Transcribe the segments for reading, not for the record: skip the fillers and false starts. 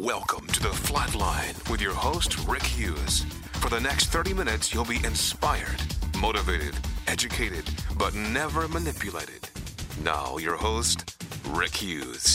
Welcome to The Flatline with your host, Rick Hughes. For the next 30 minutes, you'll be inspired, motivated, educated, but never manipulated. Now, your host, Rick Hughes.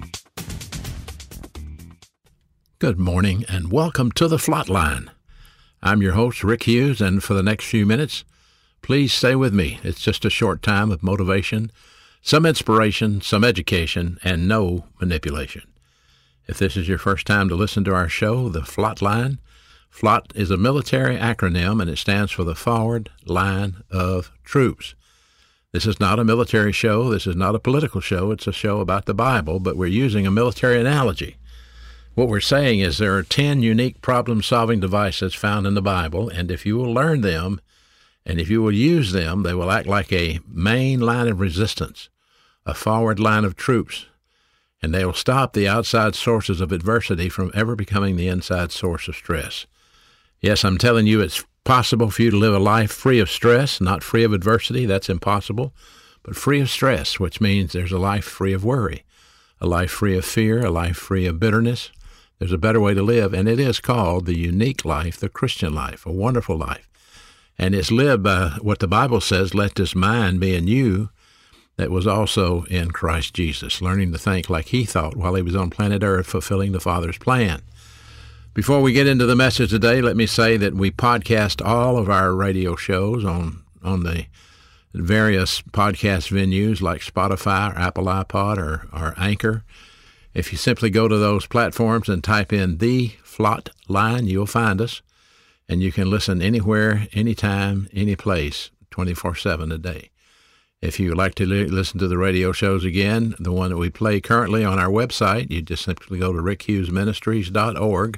Good morning and welcome to The Flatline. I'm your host, Rick Hughes, and for the next few minutes, please stay with me. It's just a short time of motivation, some inspiration, some education, and no manipulation. If this is your first time to listen to our show, The Flatline, FLOT is a military acronym, and it stands for the Forward Line of Troops. This is not a military show. This is not a political show. It's a show about the Bible, but we're using a military analogy. What we're saying is there are 10 unique problem-solving devices found in the Bible, and if you will learn them, and if you will use them, they will act like a main line of resistance, a forward line of troops, and they will stop the outside sources of adversity from ever becoming the inside source of stress. Yes, I'm telling you, it's possible for you to live a life free of stress, not free of adversity. That's impossible, but free of stress, which means there's a life free of worry, a life free of fear, a life free of bitterness. There's a better way to live, and it is called the unique life, the Christian life, a wonderful life. And it's lived by what the Bible says, let this mind be in you that was also in Christ Jesus, learning to think like he thought while he was on planet Earth, fulfilling the Father's plan. Before we get into the message today, let me say that we podcast all of our radio shows on the various podcast venues like Spotify, or Apple iPod, or Anchor. If you simply go to those platforms and type in The Flatline, you'll find us, and you can listen anywhere, anytime, any place, 24/7 a day. If you would like to listen to the radio shows again, the one that we play currently on our website, you just simply go to rickhughesministries.org,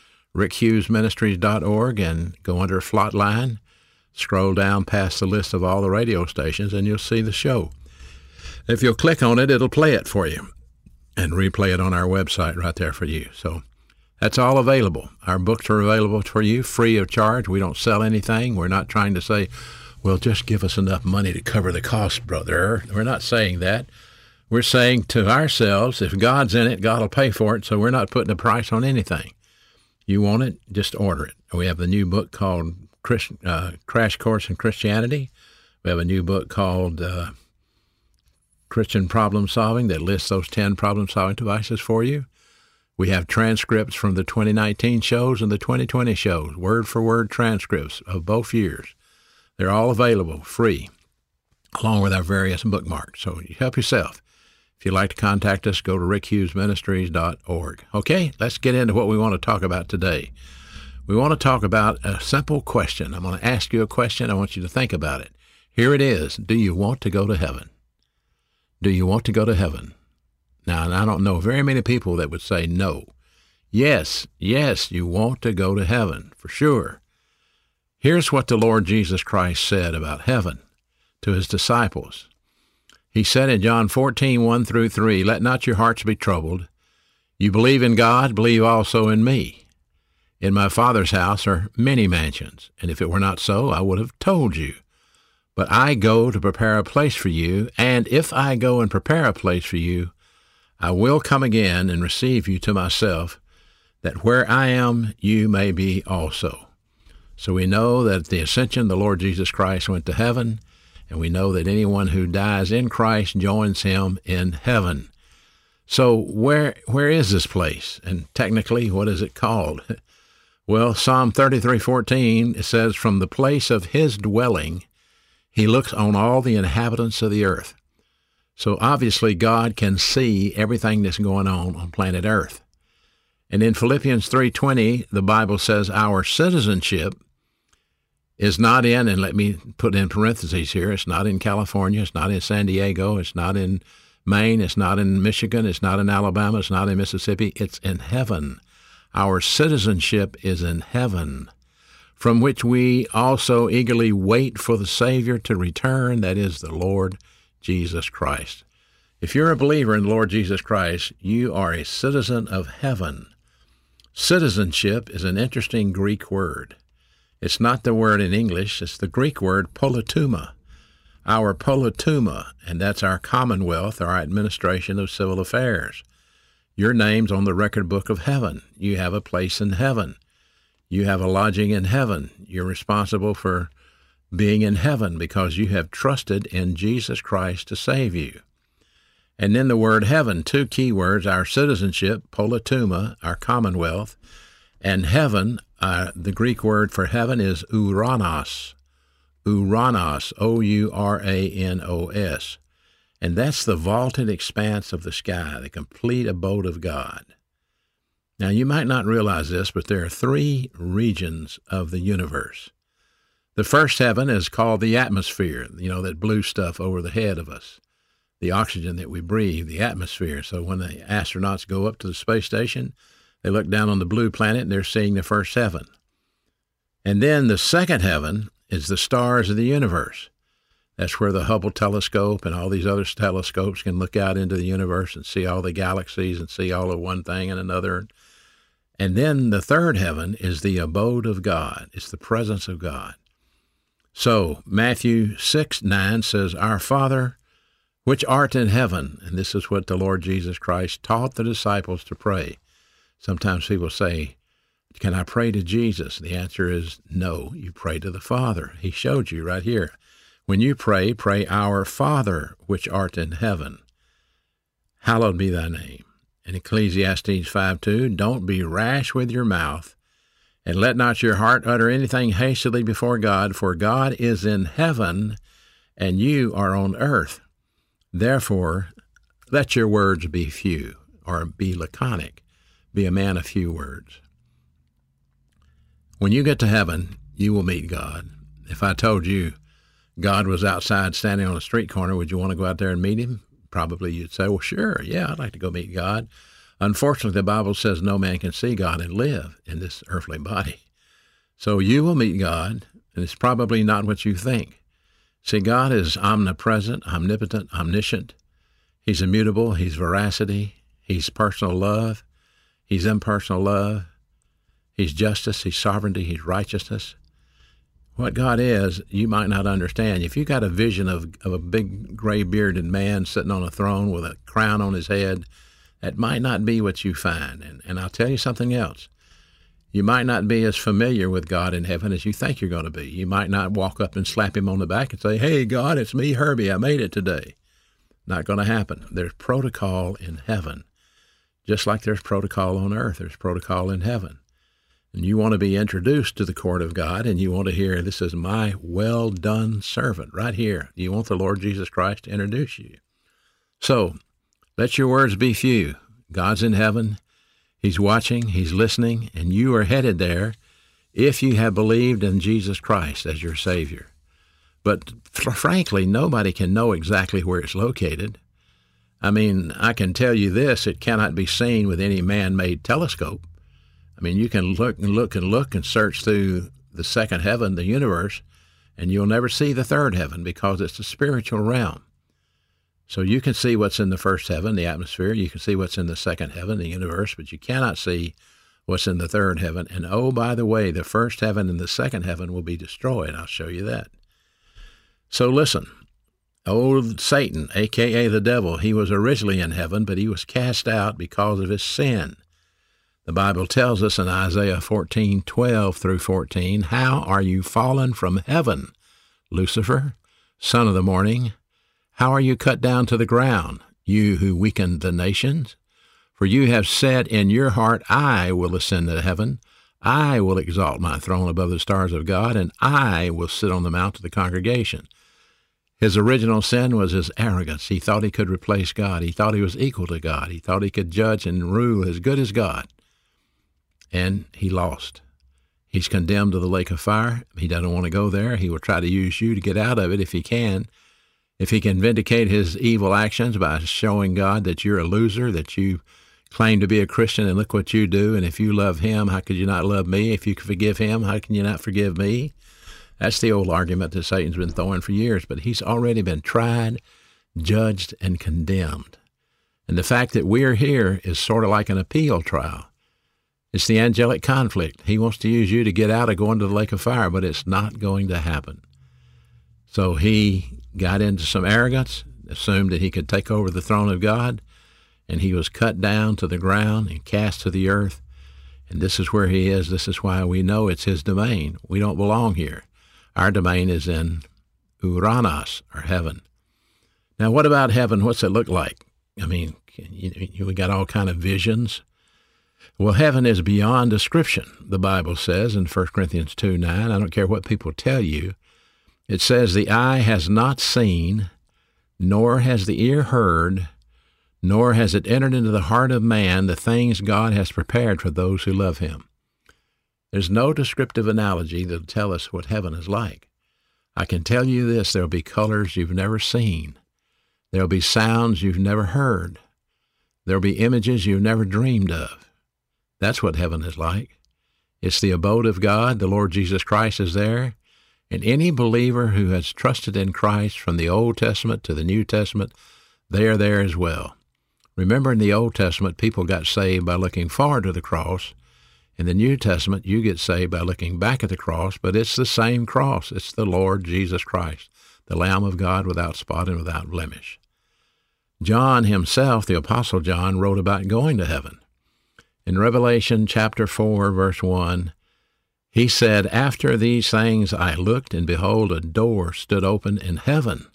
rickhughesministries.org, and go under Flatline, scroll down past the list of all the radio stations, and you'll see the show. If you'll click on it, it'll play it for you and replay it on our website right there for you. So that's all available. Our books are available for you free of charge. We don't sell anything. We're not trying to say, well, just give us enough money to cover the cost, brother. We're not saying that. We're saying to ourselves, if God's in it, God will pay for it, so we're not putting a price on anything. You want it, just order it. We have the new book called Crash Course in Christianity. We have a new book called Christian Problem Solving that lists those 10 problem-solving devices for you. We have transcripts from the 2019 shows and the 2020 shows, word-for-word transcripts of both years. They're all available, free, along with our various bookmarks. So you help yourself. If you'd like to contact us, go to rickhughesministries.org. Okay, let's get into what we want to talk about today. We want to talk about a simple question. I'm going to ask you a question. I want you to think about it. Here it is. Do you want to go to heaven? Do you want to go to heaven? Now, I don't know very many people that would say no. Yes, you want to go to heaven, for sure. Here's what the Lord Jesus Christ said about heaven to his disciples. He said in John 14:1-3, let not your hearts be troubled. You believe in God, believe also in me. In my Father's house are many mansions, and if it were not so, I would have told you. But I go to prepare a place for you, and if I go and prepare a place for you, I will come again and receive you to myself, that where I am, you may be also. So we know that at the ascension, the Lord Jesus Christ went to heaven, and we know that anyone who dies in Christ joins him in heaven. So where is this place? And technically, what is it called? Well, Psalm 33:14, it says, from the place of his dwelling, he looks on all the inhabitants of the earth. So obviously, God can see everything that's going on planet Earth. And in Philippians 3:20, the Bible says our citizenship is not in, and let me put in parentheses here, it's not in California, it's not in San Diego, it's not in Maine, it's not in Michigan, it's not in Alabama, it's not in Mississippi, it's in heaven. Our citizenship is in heaven, from which we also eagerly wait for the Savior to return, that is the Lord Jesus Christ. If you're a believer in the Lord Jesus Christ, you are a citizen of heaven. Citizenship is an interesting Greek word. It's not the word in English, it's the Greek word politeuma. Our politeuma, and that's our commonwealth, our administration of civil affairs. Your name's on the record book of heaven. You have a place in heaven. You have a lodging in heaven. You're responsible for being in heaven because you have trusted in Jesus Christ to save you. And then the word heaven, two key words, our citizenship, politeuma, our commonwealth, and heaven, the Greek word for heaven is uranos. Uranos, O-U-R-A-N-O-S. And that's the vaulted expanse of the sky, the complete abode of God. Now, you might not realize this, but there are three regions of the universe. The first heaven is called the atmosphere, that blue stuff over the head of us, the oxygen that we breathe, the atmosphere. So when the astronauts go up to the space station, they look down on the blue planet and they're seeing the first heaven. And then the second heaven is the stars of the universe. That's where the Hubble telescope and all these other telescopes can look out into the universe and see all the galaxies and see all of one thing and another. And then the third heaven is the abode of God. It's the presence of God. So Matthew 6:9 says, Our Father, which art in heaven. And this is what the Lord Jesus Christ taught the disciples to pray. Sometimes people say, can I pray to Jesus? The answer is no, you pray to the Father. He showed you right here. When you pray, pray, Our Father, which art in heaven. Hallowed be thy name. In Ecclesiastes 5:2, don't be rash with your mouth, and let not your heart utter anything hastily before God, for God is in heaven, and you are on earth. Therefore, let your words be few, or be laconic. Be a man of few words. When you get to heaven, you will meet God. If I told you God was outside standing on a street corner, would you want to go out there and meet him? Probably you'd say, well, sure, yeah, I'd like to go meet God. Unfortunately, the Bible says no man can see God and live in this earthly body. So you will meet God, and it's probably not what you think. See, God is omnipresent, omnipotent, omniscient. He's immutable. He's veracity. He's personal love. He's impersonal love. He's justice. He's sovereignty. He's righteousness. What God is, you might not understand. If you got a vision of a big gray-bearded man sitting on a throne with a crown on his head, that might not be what you find. And I'll tell you something else. You might not be as familiar with God in heaven as you think you're going to be. You might not walk up and slap him on the back and say, hey, God, it's me, Herbie. I made it today. Not going to happen. There's protocol in heaven. Just like there's protocol on earth, there's protocol in heaven. And you want to be introduced to the court of God, and you want to hear, this is my well-done servant right here. You want the Lord Jesus Christ to introduce you. So let your words be few. God's in heaven. He's watching. He's listening. And you are headed there if you have believed in Jesus Christ as your Savior. But frankly, nobody can know exactly where it's located. I mean, I can tell you this, it cannot be seen with any man-made telescope. I mean, you can look and look and look and search through the second heaven, the universe, and you'll never see the third heaven because it's a spiritual realm. So you can see what's in the first heaven, the atmosphere. You can see what's in the second heaven, the universe, but you cannot see what's in the third heaven. And oh, by the way, the first heaven and the second heaven will be destroyed. I'll show you that. So listen, old Satan, a.k.a. the devil, he was originally in heaven, but he was cast out because of his sin. The Bible tells us in Isaiah 14:12 through 14, how are you fallen from heaven, Lucifer, son of the morning? How are you cut down to the ground, you who weakened the nations? For you have said in your heart, I will ascend to heaven. I will exalt my throne above the stars of God, and I will sit on the mount of the congregation. His original sin was his arrogance. He thought he could replace God. He thought he was equal to God. He thought he could judge and rule as good as God. And he lost. He's condemned to the lake of fire. He doesn't want to go there. He will try to use you to get out of it if he can. If he can vindicate his evil actions by showing God that you're a loser, that you claim to be a Christian and look what you do, and if you love him, how could you not love me? If you can forgive him, how can you not forgive me? That's the old argument that Satan's been throwing for years, but he's already been tried, judged, and condemned. And the fact that we're here is sort of like an appeal trial. It's the angelic conflict. He wants to use you to get out of going to the lake of fire, but it's not going to happen. So he got into some arrogance, assumed that he could take over the throne of God, and he was cut down to the ground and cast to the earth. And this is where he is. This is why we know it's his domain. We don't belong here. Our domain is in Uranos, or heaven. Now, what about heaven? What's it look like? I mean, we got all kind of visions. Well, heaven is beyond description, the Bible says in 1 Corinthians 2:9. I don't care what people tell you. It says, the eye has not seen, nor has the ear heard, nor has it entered into the heart of man the things God has prepared for those who love him. There's no descriptive analogy that will tell us what heaven is like. I can tell you this, there'll be colors you've never seen. There'll be sounds you've never heard. There'll be images you've never dreamed of. That's what heaven is like. It's the abode of God. The Lord Jesus Christ is there. And any believer who has trusted in Christ from the Old Testament to the New Testament, they are there as well. Remember, in the Old Testament, people got saved by looking forward to the cross. In the New Testament, you get saved by looking back at the cross, but it's the same cross. It's the Lord Jesus Christ, the Lamb of God without spot and without blemish. John himself, the Apostle John, wrote about going to heaven. In Revelation chapter 4, verse 1, he said, after these things I looked, and behold, a door stood open in heaven.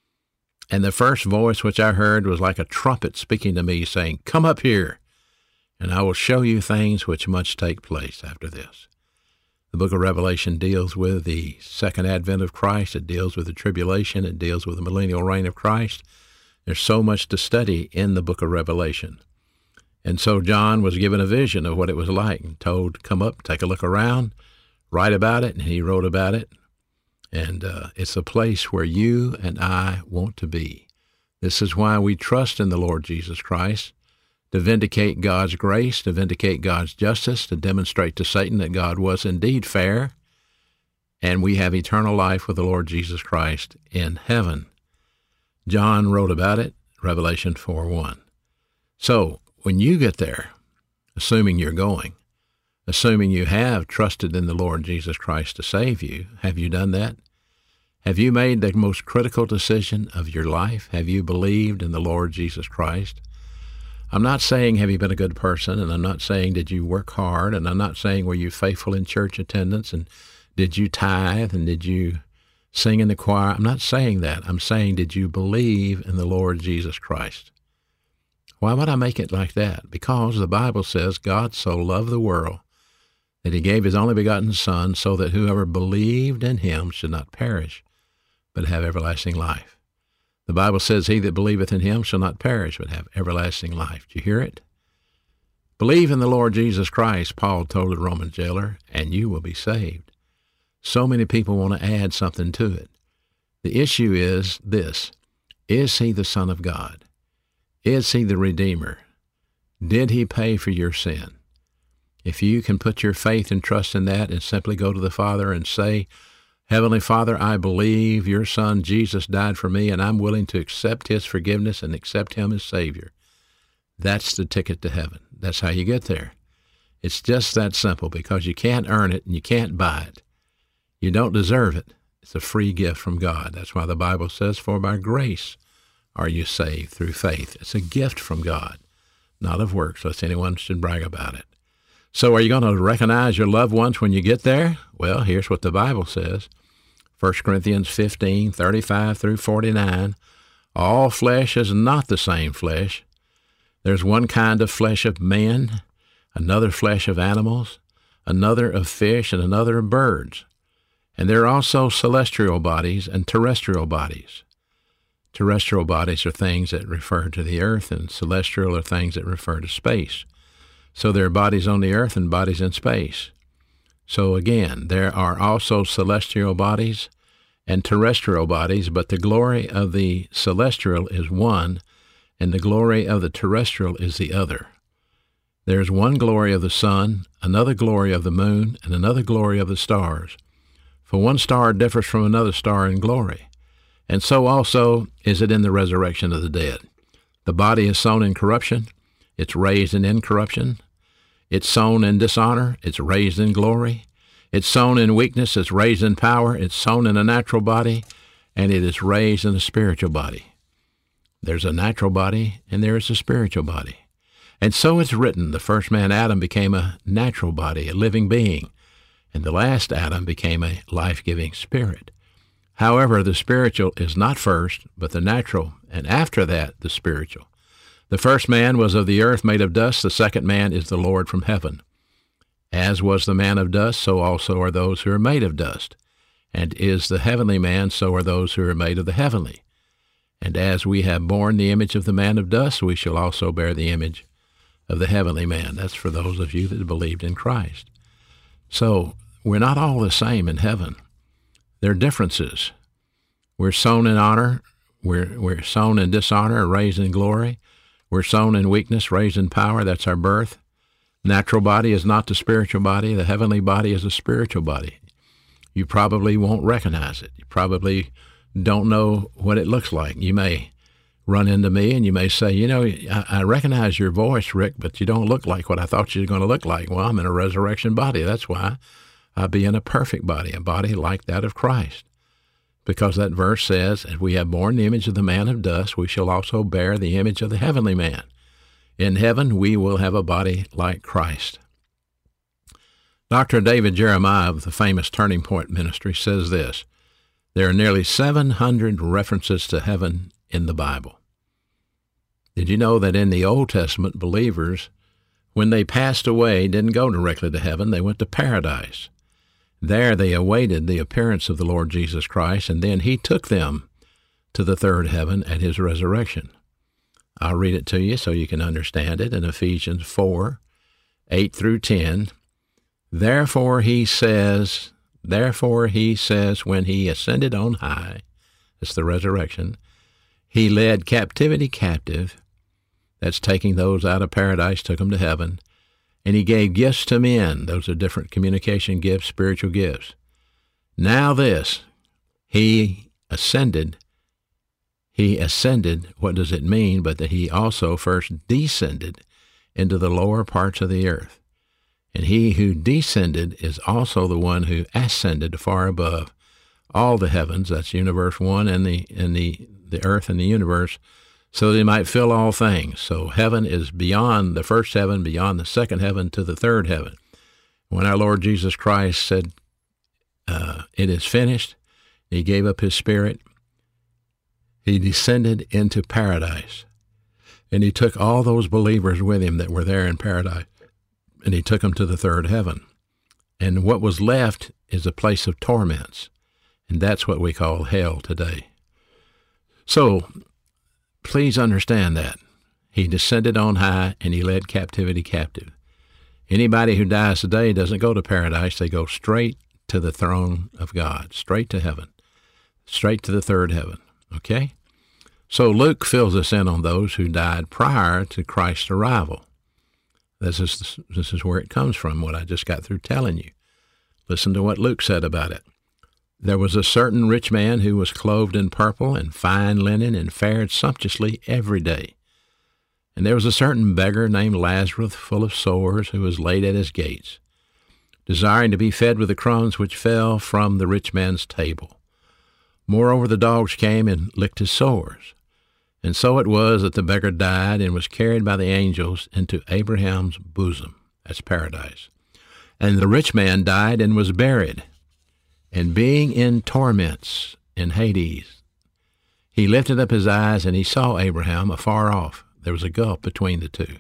And the first voice which I heard was like a trumpet speaking to me, saying, come up here, and I will show you things which must take place after this. The book of Revelation deals with the second advent of Christ. It deals with the tribulation. It deals with the millennial reign of Christ. There's so much to study in the book of Revelation. And so John was given a vision of what it was like and told, come up, take a look around, write about it, and he wrote about it. And it's a place where you and I want to be. This is why we trust in the Lord Jesus Christ, to vindicate God's grace, to vindicate God's justice, to demonstrate to Satan that God was indeed fair, and we have eternal life with the Lord Jesus Christ in heaven. John wrote about it, Revelation 4:1. So, when you get there, assuming you're going, assuming you have trusted in the Lord Jesus Christ to save you, have you done that? Have you made the most critical decision of your life? Have you believed in the Lord Jesus Christ? I'm not saying have you been a good person, and I'm not saying did you work hard, and I'm not saying were you faithful in church attendance, and did you tithe, and did you sing in the choir. I'm not saying that. I'm saying did you believe in the Lord Jesus Christ? Why would I make it like that? Because the Bible says God so loved the world that he gave his only begotten Son so that whoever believed in him should not perish, but have everlasting life. The Bible says he that believeth in him shall not perish, but have everlasting life. Do you hear it? Believe in the Lord Jesus Christ, Paul told the Roman jailer, and you will be saved. So many people want to add something to it. The issue is this: is he the Son of God? Is he the Redeemer? Did he pay for your sin? If you can put your faith and trust in that and simply go to the Father and say, Heavenly Father, I believe your Son Jesus died for me, and I'm willing to accept his forgiveness and accept him as Savior. That's the ticket to heaven. That's how you get there. It's just that simple, because you can't earn it and you can't buy it. You don't deserve it. It's a free gift from God. That's why the Bible says, for by grace are you saved through faith. It's a gift from God, not of works, lest anyone should brag about it. So are you going to recognize your loved ones when you get there? Well, here's what the Bible says. 1 Corinthians 15, 35 through 49. All flesh is not the same flesh. There's one kind of flesh of men, another flesh of animals, another of fish, and another of birds. And there are also celestial bodies and terrestrial bodies. Terrestrial bodies are things that refer to the earth, and celestial are things that refer to space. So there are bodies on the earth and bodies in space. So again, there are also celestial bodies and terrestrial bodies, but the glory of the celestial is one, and the glory of the terrestrial is the other. There's one glory of the sun, another glory of the moon, and another glory of the stars. For one star differs from another star in glory, and so also is it in the resurrection of the dead. The body is sown in corruption, it's raised in incorruption. It's sown in dishonor, it's raised in glory. It's sown in weakness, it's raised in power. It's sown in a natural body, and it is raised in a spiritual body. There's a natural body and there is a spiritual body. And so it's written, the first man, Adam, became a natural body, a living being, and the last Adam became a life-giving spirit. However, the spiritual is not first, but the natural, and after that, the spiritual. The first man was of the earth, made of dust. The second man is the Lord from heaven. As was the man of dust, so also are those who are made of dust. And is the heavenly man, so are those who are made of the heavenly. And as we have borne the image of the man of dust, we shall also bear the image of the heavenly man. That's for those of you that believed in Christ. So we're not all the same in heaven. There are differences. We're sown in honor. We're sown in dishonor, raised in glory. We're sown in weakness, raised in power. That's our birth. Natural body is not the spiritual body. The heavenly body is a spiritual body. You probably won't recognize it. You probably don't know what it looks like. You may run into me and you may say, you know, I recognize your voice, Rick, but you don't look like what I thought you were going to look like. Well, I'm in a resurrection body. That's why I'll be in a perfect body, a body like that of Christ. Because that verse says, if we have borne the image of the man of dust, we shall also bear the image of the heavenly man. In heaven, we will have a body like Christ. Dr. David Jeremiah of the famous Turning Point Ministry says this: there are nearly 700 references to heaven in the Bible. Did you know that in the Old Testament, believers, when they passed away, didn't go directly to heaven, they went to paradise. There they awaited the appearance of the Lord Jesus Christ, and then he took them to the third heaven at his resurrection. I'll read it to you so you can understand it in Ephesians 4, 8 through 10. Therefore he says, when he ascended on high, that's the resurrection, he led captivity captive, that's taking those out of paradise, took them to heaven, and he gave gifts to men. Those are different communication gifts, spiritual gifts. Now this, he ascended. What does it mean? But that he also first descended into the lower parts of the earth. And he who descended is also the one who ascended far above all the heavens, that's universe one, and the earth and the universe, so that he might fill all things. So heaven is beyond the first heaven, beyond the second heaven, to the third heaven. When our Lord Jesus Christ said, it is finished, he gave up his spirit, he descended into paradise. And he took all those believers with him that were there in paradise, and he took them to the third heaven. And what was left is a place of torments, and that's what we call hell today. So, please understand that. He descended on high, and he led captivity captive. Anybody who dies today doesn't go to paradise. They go straight to the throne of God, straight to heaven, straight to the third heaven. Okay? So Luke fills us in on those who died prior to Christ's arrival. This is where it comes from, what I just got through telling you. Listen to what Luke said about it. There was a certain rich man who was clothed in purple and fine linen and fared sumptuously every day. And there was a certain beggar named Lazarus, full of sores, who was laid at his gates, desiring to be fed with the crumbs which fell from the rich man's table. Moreover, the dogs came and licked his sores. And so it was that the beggar died and was carried by the angels into Abraham's bosom. That's paradise. And the rich man died and was buried. And being in torments in Hades, he lifted up his eyes and he saw Abraham afar off. There was a gulf between the two.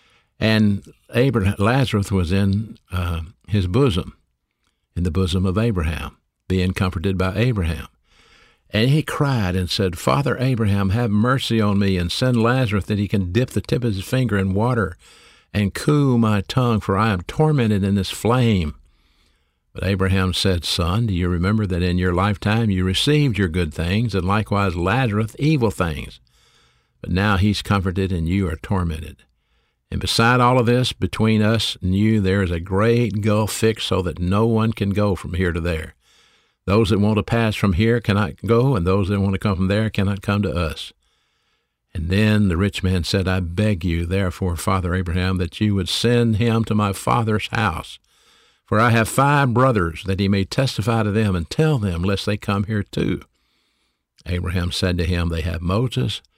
And Lazarus was in his bosom, in the bosom of Abraham, being comforted by Abraham. And he cried and said, Father Abraham, have mercy on me, and send Lazarus that he can dip the tip of his finger in water and cool my tongue, for I am tormented in this flame. But Abraham said, Son, do you remember that in your lifetime you received your good things, and likewise Lazarus evil things? But now he's comforted, and you are tormented. And beside all of this, between us and you, there is a great gulf fixed so that no one can go from here to there. Those that want to pass from here cannot go, and those that want to come from there cannot come to us. And then the rich man said, I beg you, therefore, Father Abraham, that you would send him to my father's house. For I have 5 brothers, that he may testify to them and tell them, lest they come here too. Abraham said to him, They have Moses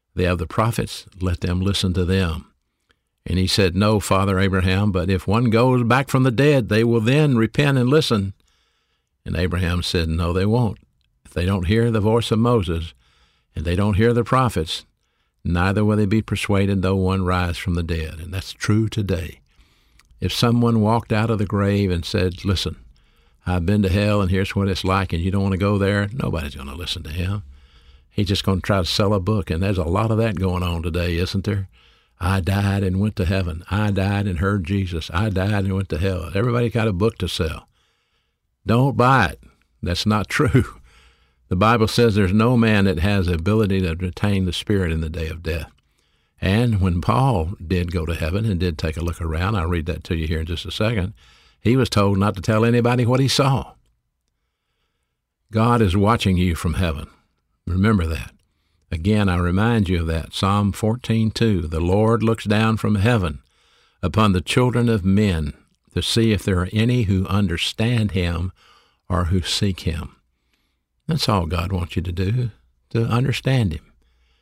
They have the prophets, let them listen to them. And he said, no, Father Abraham, but if one goes back from the dead, they will then repent and listen. And Abraham said, no, they won't. If they don't hear the voice of Moses, and they don't hear the prophets, neither will they be persuaded though one rise from the dead. And that's true today. If someone walked out of the grave and said, listen, I've been to hell and here's what it's like and you don't want to go there, nobody's going to listen to him. He's just going to try to sell a book. And there's a lot of that going on today, isn't there? I died and went to heaven. I died and heard Jesus. I died and went to hell. Everybody got a book to sell. Don't buy it. That's not true. The Bible says there's no man that has the ability to retain the Spirit in the day of death. And when Paul did go to heaven and did take a look around, I'll read that to you here in just a second, he was told not to tell anybody what he saw. God is watching you from heaven. Remember that. Again, I remind you of that. Psalm 14:2, the Lord looks down from heaven upon the children of men to see if there are any who understand him or who seek him. That's all God wants you to do, to understand him.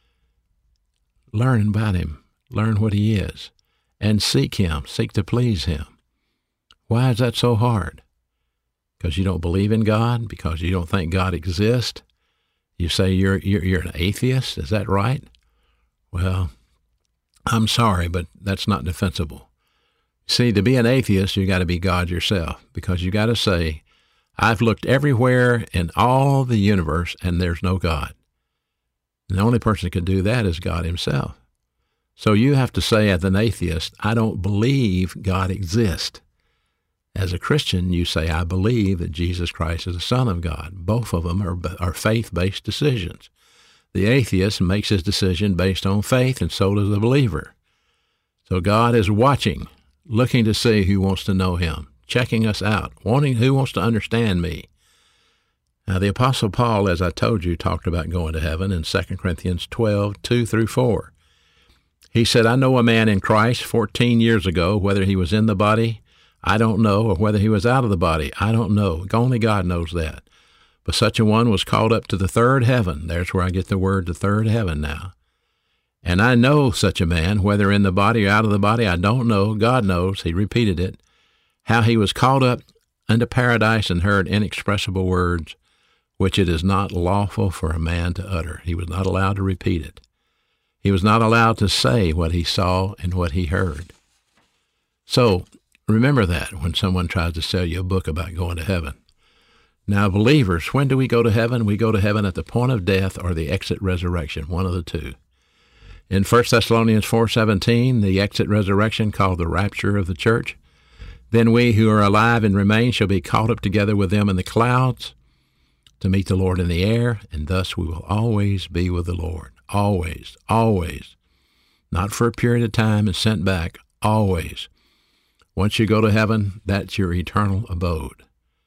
Learn about him. Learn what he is. And seek him. Seek to please him. Why is that so hard? Because you don't believe in God? Because you don't think God exists? You say you're an atheist? Is that right? Well, I'm sorry, but that's not defensible. See, to be an atheist, you got to be God yourself, because you got to say, I've looked everywhere in all the universe, and there's no God. And the only person that can do that is God himself. So you have to say, as an atheist, I don't believe God exists. As a Christian, you say, I believe that Jesus Christ is the Son of God. Both of them are faith-based decisions. The atheist makes his decision based on faith, and so does the believer. So God is watching, looking to see who wants to know him, checking us out, wanting who wants to understand me. Now, the Apostle Paul, as I told you, talked about going to heaven in 2 Corinthians 12:2-4. He said, I know a man in Christ 14 years ago, whether he was in the body, I don't know, or whether he was out of the body, I don't know. Only God knows that. But such a one was called up to the third heaven. There's where I get the word the third heaven now. And I know such a man, whether in the body or out of the body, I don't know. God knows. He repeated it. How he was called up unto paradise and heard inexpressible words, which it is not lawful for a man to utter. He was not allowed to repeat it. He was not allowed to say what he saw and what he heard. So remember that when someone tries to sell you a book about going to heaven. Now, believers, when do we go to heaven? We go to heaven at the point of death or the exit resurrection, one of the two. In 1 Thessalonians 4:17, the exit resurrection, called the rapture of the church, then we who are alive and remain shall be caught up together with them in the clouds to meet the Lord in the air, and thus we will always be with the Lord. Always, always. Not for a period of time and sent back, always. Once you go to heaven, that's your eternal abode.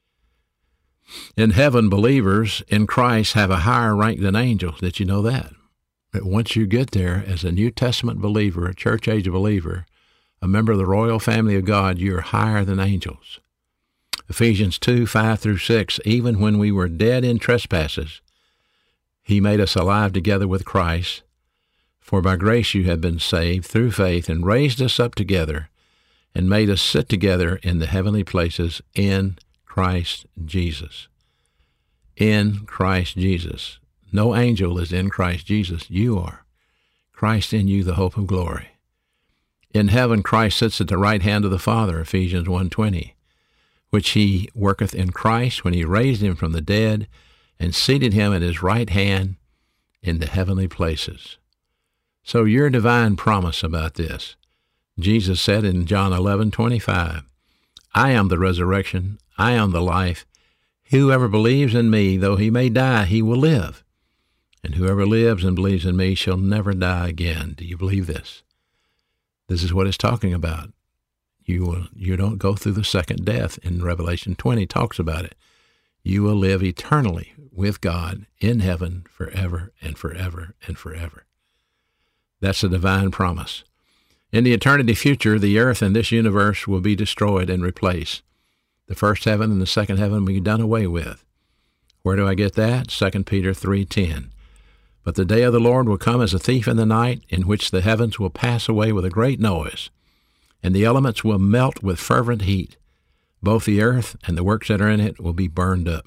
In heaven, believers in Christ have a higher rank than angels. Did you know that? But once you get there as a New Testament believer, a church-age believer, a member of the royal family of God, you're higher than angels. Ephesians 2:5-6, even when we were dead in trespasses, he made us alive together with Christ. For by grace you have been saved through faith, and raised us up together, and made us sit together in the heavenly places in Christ Jesus. In Christ Jesus. No angel is in Christ Jesus. You are. Christ in you, the hope of glory. In heaven, Christ sits at the right hand of the Father, Ephesians 1:20, which he worketh in Christ when he raised him from the dead and seated him at his right hand in the heavenly places. So your divine promise about this. Jesus said in John 11:25, I am the resurrection, I am the life. Whoever believes in me, though he may die, he will live. And whoever lives and believes in me shall never die again. Do you believe this? This is what it's talking about. You don't go through the second death. In Revelation 20 talks about it. You will live eternally with God in heaven forever and forever and forever. That's a divine promise. In the eternity future, the earth and this universe will be destroyed and replaced. The first heaven and the second heaven will be done away with. Where do I get that? 2 Peter 3:10. But the day of the Lord will come as a thief in the night, in which the heavens will pass away with a great noise, and the elements will melt with fervent heat. Both the earth and the works that are in it will be burned up.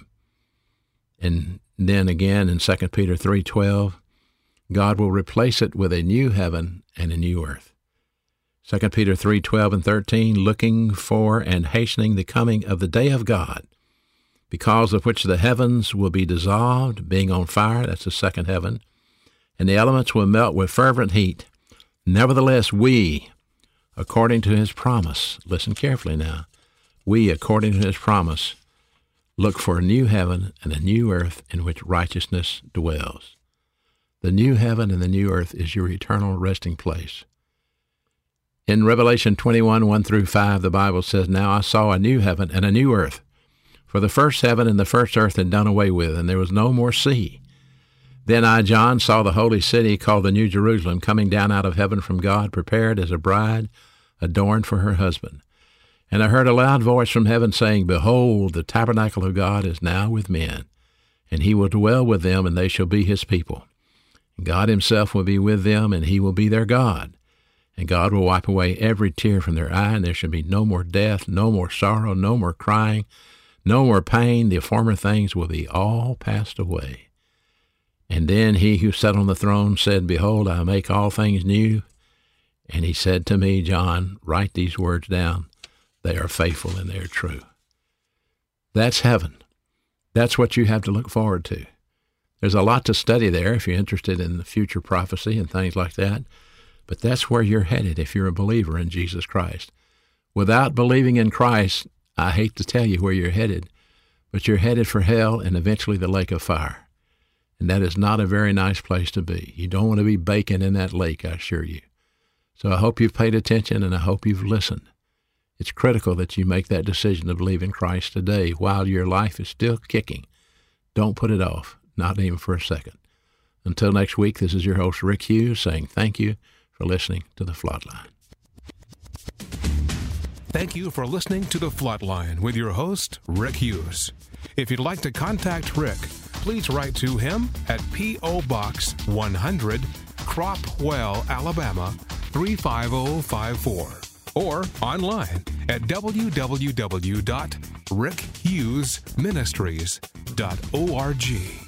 And then again in 2 Peter 3:12, God will replace it with a new heaven and a new earth. 2 Peter 3:12 and 13, looking for and hastening the coming of the day of God, because of which the heavens will be dissolved, being on fire, that's the second heaven, and the elements will melt with fervent heat. Nevertheless, we, according to his promise, listen carefully now, we, according to his promise, look for a new heaven and a new earth in which righteousness dwells. The new heaven and the new earth is your eternal resting place. In Revelation 21, 1 through 5, the Bible says, Now I saw a new heaven and a new earth, for the first heaven and the first earth had done away with, and there was no more sea. Then I, John, saw the holy city called the New Jerusalem coming down out of heaven from God, prepared as a bride adorned for her husband. And I heard a loud voice from heaven saying, Behold, the tabernacle of God is now with men, and he will dwell with them, and they shall be his people. And God himself will be with them, and he will be their God. And God will wipe away every tear from their eye, and there shall be no more death, no more sorrow, no more crying, no more pain. The former things will be all passed away. And then he who sat on the throne said, Behold, I make all things new. And he said to me, John, write these words down. They are faithful and they are true. That's heaven. That's what you have to look forward to. There's a lot to study there if you're interested in the future prophecy and things like that. But that's where you're headed if you're a believer in Jesus Christ. Without believing in Christ, I hate to tell you where you're headed, but you're headed for hell and eventually the lake of fire. And that is not a very nice place to be. You don't want to be baking in that lake, I assure you. So I hope you've paid attention and I hope you've listened. It's critical that you make that decision to believe in Christ today while your life is still kicking. Don't put it off, not even for a second. Until next week, this is your host, Rick Hughes, saying thank you for listening to The Floodline. Thank you for listening to The Floodline with your host, Rick Hughes. If you'd like to contact Rick, please write to him at P.O. Box 100, Cropwell, Alabama 35054, or online at www.rickhughesministries.org.